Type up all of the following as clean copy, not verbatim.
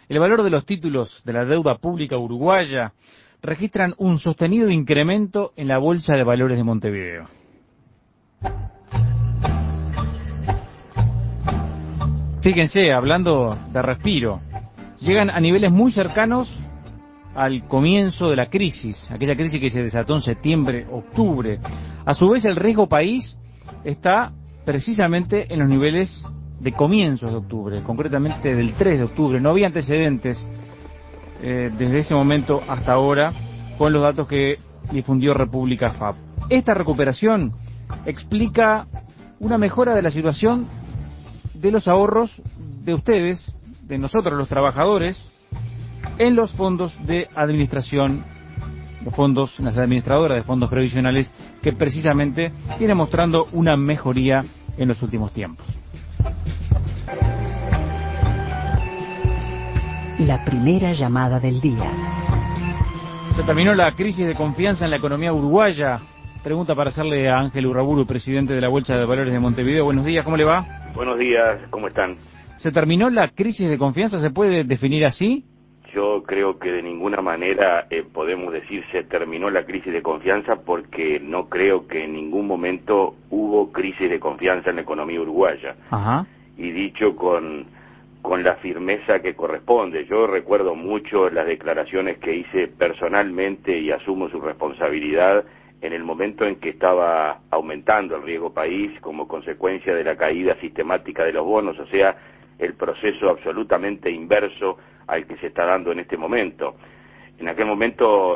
El valor de los títulos de la deuda pública uruguaya registran un sostenido incremento en la Bolsa de Valores de Montevideo. Fíjense, hablando de respiro, llegan a niveles muy cercanos al comienzo de la crisis, aquella crisis que se desató en septiembre-octubre. A su vez, el riesgo país está precisamente en los niveles de comienzos de octubre, concretamente del 3 de octubre. No había antecedentes desde ese momento hasta ahora con los datos que difundió República FAB. Esta recuperación explica una mejora de la situación de los ahorros de ustedes, de nosotros los trabajadores, en los fondos de administración, las administradoras de fondos previsionales, que precisamente viene mostrando una mejoría en los últimos tiempos. La primera llamada del día. Se terminó la crisis de confianza en la economía uruguaya. Pregunta para hacerle a Ángel Urraburu, presidente de la Bolsa de Valores de Montevideo. Buenos días, ¿cómo le va? Buenos días, ¿cómo están? ¿Se terminó la crisis de confianza? ¿Se puede definir así? Yo creo que de ninguna manera podemos decir se terminó la crisis de confianza, porque no creo que en ningún momento hubo crisis de confianza en la economía uruguaya. Ajá. Y dicho con la firmeza que corresponde. Yo recuerdo mucho las declaraciones que hice personalmente y asumo su responsabilidad en el momento en que estaba aumentando el riesgo país como consecuencia de la caída sistemática de los bonos, o sea, el proceso absolutamente inverso al que se está dando en este momento. En aquel momento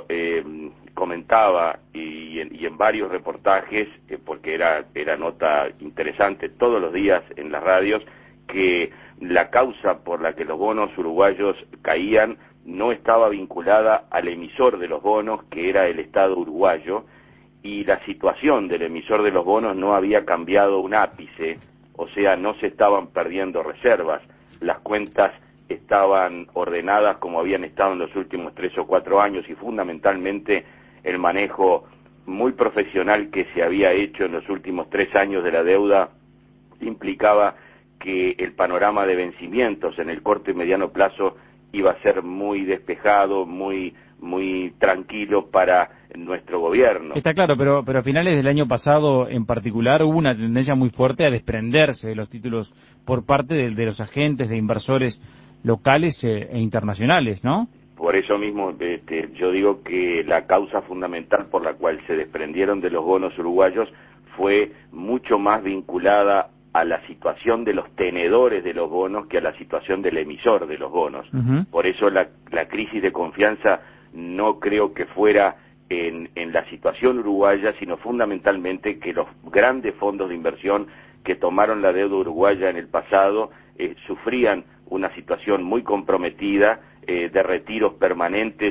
comentaba y en varios reportajes, porque era nota interesante todos los días en las radios, que la causa por la que los bonos uruguayos caían no estaba vinculada al emisor de los bonos, que era el Estado uruguayo, y la situación del emisor de los bonos no había cambiado un ápice, o sea, no se estaban perdiendo reservas, las cuentas estaban ordenadas como habían estado en los últimos 3 o 4 años, y fundamentalmente el manejo muy profesional que se había hecho en los últimos 3 años de la deuda implicaba que el panorama de vencimientos en el corto y mediano plazo iba a ser muy despejado, muy tranquilo para nuestro gobierno. Está claro, pero a finales del año pasado en particular hubo una tendencia muy fuerte a desprenderse de los títulos por parte de los agentes, de inversores locales e internacionales, ¿no? Por eso mismo yo digo que la causa fundamental por la cual se desprendieron de los bonos uruguayos fue mucho más vinculada a la situación de los tenedores de los bonos que a la situación del emisor de los bonos. Uh-huh. Por eso la crisis de confianza no creo que fuera en la situación uruguaya, sino fundamentalmente que los grandes fondos de inversión que tomaron la deuda uruguaya en el pasado sufrían una situación muy comprometida, de retiros permanentes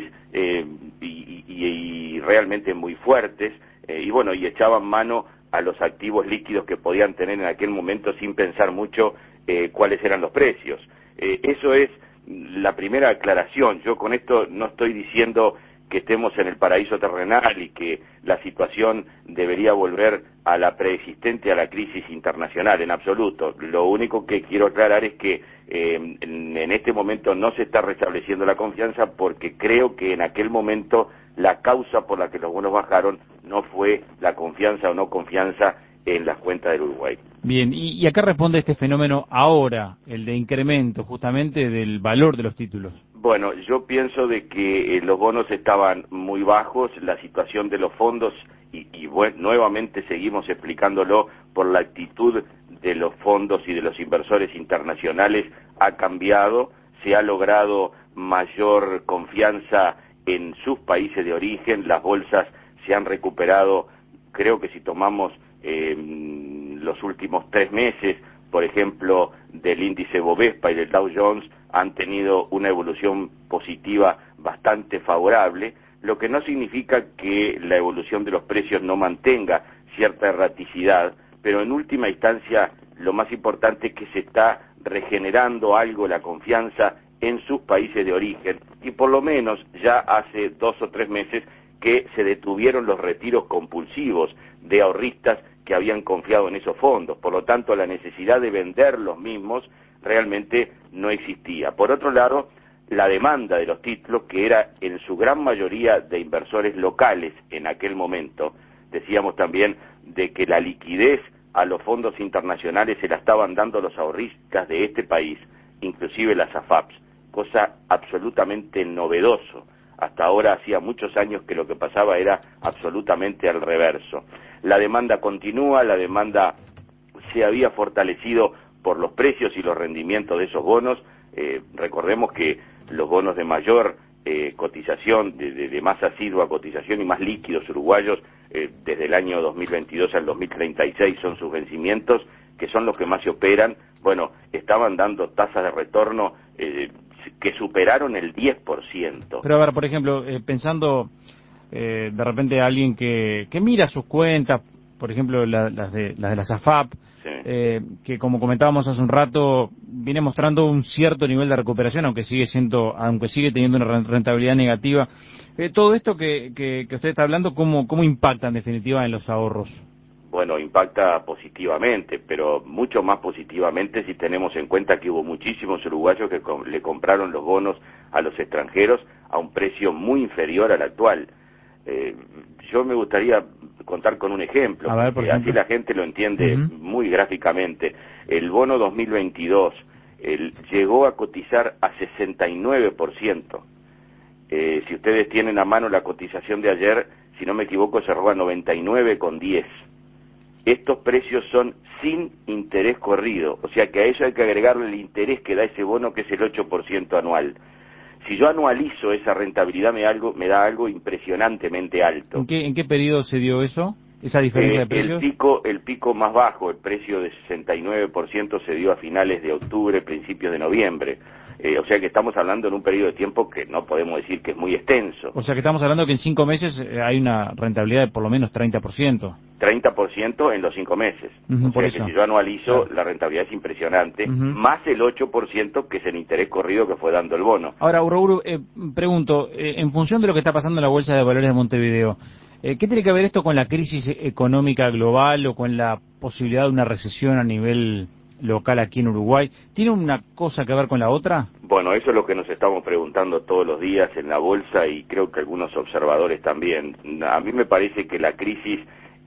y realmente muy fuertes, y echaban mano a los activos líquidos que podían tener en aquel momento sin pensar mucho cuáles eran los precios. Eso es la primera aclaración. Yo con esto no estoy diciendo que estemos en el paraíso terrenal y que la situación debería volver a la preexistente, a la crisis internacional, en absoluto. Lo único que quiero aclarar es que en este momento no se está restableciendo la confianza, porque creo que en aquel momento la causa por la que los bonos bajaron no fue la confianza o no confianza en las cuentas del Uruguay. Bien, ¿y a qué responde este fenómeno ahora, el de incremento justamente del valor de los títulos? Bueno, yo pienso de que los bonos estaban muy bajos, la situación de los fondos, y bueno, nuevamente seguimos explicándolo, por la actitud de los fondos y de los inversores internacionales ha cambiado, se ha logrado mayor confianza en sus países de origen, las bolsas se han recuperado. Creo que si tomamos los últimos 3 meses, por ejemplo, del índice Bovespa y del Dow Jones, han tenido una evolución positiva bastante favorable, lo que no significa que la evolución de los precios no mantenga cierta erraticidad, pero en última instancia lo más importante es que se está regenerando algo la confianza en sus países de origen, y por lo menos ya hace 2 o 3 meses que se detuvieron los retiros compulsivos de ahorristas que habían confiado en esos fondos. Por lo tanto, la necesidad de vender los mismos realmente no existía. Por otro lado, la demanda de los títulos, que era en su gran mayoría de inversores locales en aquel momento. Decíamos también de que la liquidez a los fondos internacionales se la estaban dando los ahorristas de este país, inclusive las AFAPs, cosa absolutamente novedoso. Hasta ahora hacía muchos años que lo que pasaba era absolutamente al reverso. La demanda continúa, la demanda se había fortalecido por los precios y los rendimientos de esos bonos. Recordemos que los bonos de mayor cotización, de más asidua cotización y más líquidos uruguayos, desde el año 2022 al 2036 son sus vencimientos, que son los que más se operan. Bueno, estaban dando tasas de retorno que superaron el 10%. Pero a ver, por ejemplo, pensando de repente a alguien que mira sus cuentas, por ejemplo las de las AFAP, Sí. Que como comentábamos hace un rato, viene mostrando un cierto nivel de recuperación, aunque sigue teniendo una rentabilidad negativa. Todo esto que usted está hablando, ¿cómo impacta en definitiva en los ahorros? Bueno, impacta positivamente, pero mucho más positivamente si tenemos en cuenta que hubo muchísimos uruguayos que le compraron los bonos a los extranjeros a un precio muy inferior al actual. Yo me gustaría contar con un ejemplo, porque así la gente lo entiende muy gráficamente. El bono 2022 llegó a cotizar a 69%. Si ustedes tienen a mano la cotización de ayer, si no me equivoco, cerró a 99,10. Estos precios son sin interés corrido, o sea que a eso hay que agregarle el interés que da ese bono, que es el 8% anual. Si yo anualizo esa rentabilidad me da algo impresionantemente alto. ¿En qué periodo se dio eso? ¿Esa diferencia de precios? El pico más bajo, el precio de 69% se dio a finales de octubre, principios de noviembre. O sea que estamos hablando en un periodo de tiempo que no podemos decir que es muy extenso. O sea que estamos hablando que en 5 meses hay una rentabilidad de por lo menos 30%. 30% en los 5 meses. O sea que si yo anualizo, claro, la rentabilidad es impresionante, más el 8% que es el interés corrido que fue dando el bono. Ahora, Urruburu, pregunto, en función de lo que está pasando en la Bolsa de Valores de Montevideo, ¿qué tiene que ver esto con la crisis económica global o con la posibilidad de una recesión a nivel local aquí en Uruguay? ¿Tiene una cosa que ver con la otra? Bueno, eso es lo que nos estamos preguntando todos los días en la bolsa y creo que algunos observadores también. A mí me parece que la crisis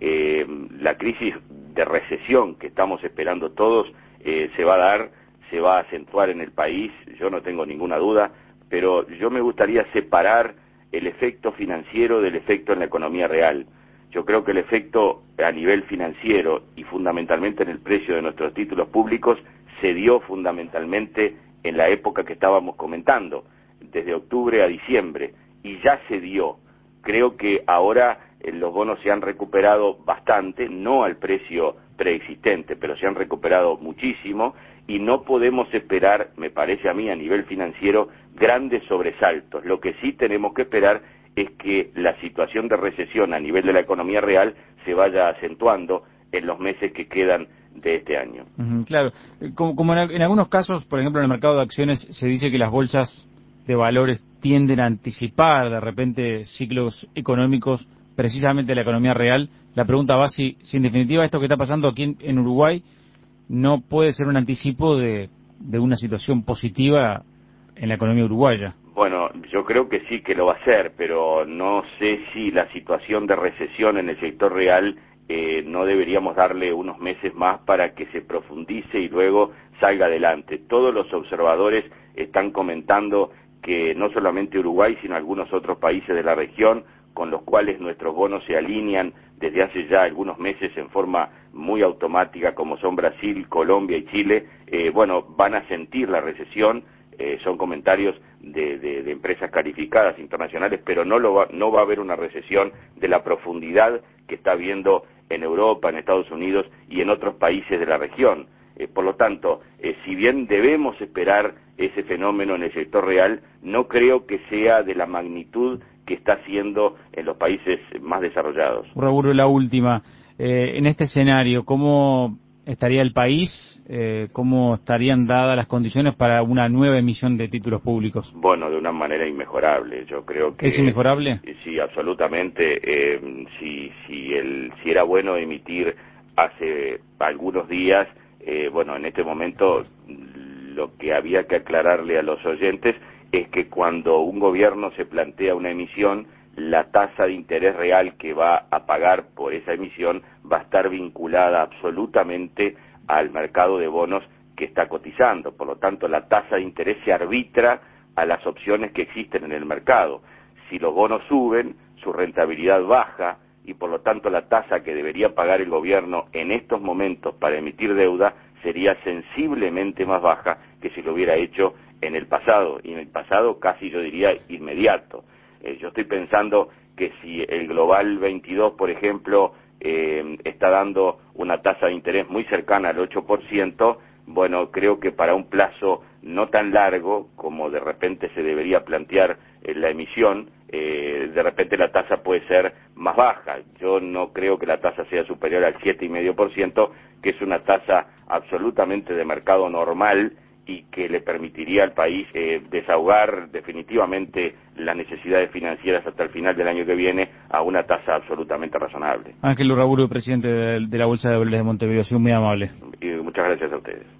de recesión que estamos esperando todos se va a dar, se va a acentuar en el país, yo no tengo ninguna duda, pero yo me gustaría separar el efecto financiero del efecto en la economía real. Yo creo que el efecto a nivel financiero y fundamentalmente en el precio de nuestros títulos públicos se dio fundamentalmente en la época que estábamos comentando, desde octubre a diciembre, y ya se dio. Creo que ahora los bonos se han recuperado bastante, no al precio preexistente, pero se han recuperado muchísimo y no podemos esperar, me parece a mí, a nivel financiero, grandes sobresaltos. Lo que sí tenemos que esperar es que la situación de recesión a nivel de la economía real se vaya acentuando en los meses que quedan de este año. Claro, como en algunos casos, por ejemplo en el mercado de acciones, se dice que las bolsas de valores tienden a anticipar de repente ciclos económicos precisamente de la economía real. La pregunta va si en definitiva esto que está pasando aquí en Uruguay no puede ser un anticipo de una situación positiva en la economía uruguaya. Bueno, yo creo que sí que lo va a hacer, pero no sé si la situación de recesión en el sector real no deberíamos darle unos meses más para que se profundice y luego salga adelante. Todos los observadores están comentando que no solamente Uruguay, sino algunos otros países de la región, con los cuales nuestros bonos se alinean desde hace ya algunos meses en forma muy automática, como son Brasil, Colombia y Chile, van a sentir la recesión. Son comentarios de empresas calificadas internacionales, pero no va a haber una recesión de la profundidad que está habiendo en Europa, en Estados Unidos y en otros países de la región. Por lo tanto, si bien debemos esperar ese fenómeno en el sector real, no creo que sea de la magnitud que está haciendo en los países más desarrollados. Urruburu, la última. En este escenario, ¿cómo estaría el país? ¿Cómo estarían dadas las condiciones para una nueva emisión de títulos públicos? Bueno, de una manera inmejorable. Yo creo que... ¿Es inmejorable? Sí, absolutamente. Si era bueno emitir hace algunos días, en este momento lo que había que aclararle a los oyentes es que cuando un gobierno se plantea una emisión, la tasa de interés real que va a pagar por esa emisión va a estar vinculada absolutamente al mercado de bonos que está cotizando. Por lo tanto, la tasa de interés se arbitra a las opciones que existen en el mercado. Si los bonos suben, su rentabilidad baja y por lo tanto la tasa que debería pagar el gobierno en estos momentos para emitir deuda sería sensiblemente más baja que si lo hubiera hecho en el pasado, y en el pasado casi yo diría inmediato. Yo estoy pensando que si el Global 22, por ejemplo, está dando una tasa de interés muy cercana al 8%, bueno, creo que para un plazo no tan largo como de repente se debería plantear la emisión, de repente la tasa puede ser más baja. Yo no creo que la tasa sea superior al 7,5%, que es una tasa absolutamente de mercado normal y que le permitiría al país desahogar definitivamente las necesidades financieras hasta el final del año que viene a una tasa absolutamente razonable. Ángel Urraburu, presidente de la Bolsa de Valores de Montevideo, ha sido muy amable. Y muchas gracias a ustedes.